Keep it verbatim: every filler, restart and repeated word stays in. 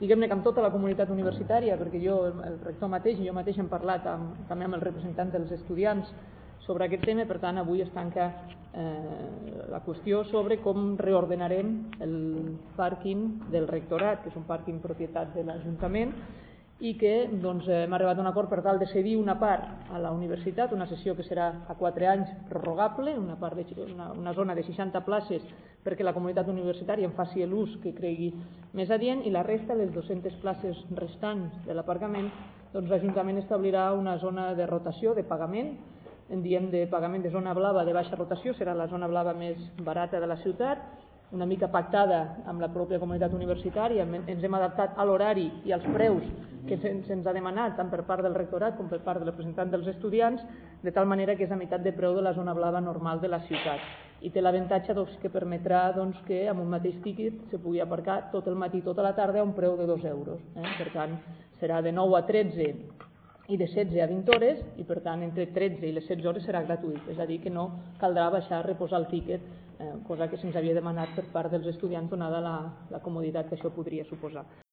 diguem-ne que amb tota la comunitat universitària, perquè jo, el rector mateix i jo mateix hem parlat amb, també amb el representant dels estudiants sobre aquest tema. Per tant, avui es tanca eh, la qüestió sobre com reordenarem el pàrquing del rectorat, que és un pàrquing propietat de l'Ajuntament, i que doncs, hem arribat a un acord per tal de cedir una part a la universitat, una sessió que serà a quatre anys prorrogable, una, part de, una, una zona de seixanta places perquè la comunitat universitària en faci l'ús que cregui més adient, i la resta, les dues-centes places restants de l'aparcament, doncs l'Ajuntament establirà una zona de rotació, de pagament, en diem de pagament de zona blava de baixa rotació, serà la zona blava més barata de la ciutat, una mica pactada amb la pròpia comunitat universitària. Ens hem adaptat a l'horari i als preus que se'ns ha demanat tant per part del rectorat com per part del representant dels estudiants, de tal manera que és a meitat de preu de la zona blava normal de la ciutat, i té l'avantatge doncs, que permetrà doncs, que amb un mateix tíquet se pugui aparcar tot el matí i tota la tarda a un preu de dos euros. Eh? Per tant, serà de nou a tretze i de setze a vint hores, i per tant entre tretze i les setze hores serà gratuït, és a dir que no caldrà baixar a reposar el tíquet, eh, cosa que se'ns havia demanat per part dels estudiants donada la, la comoditat que això podria suposar.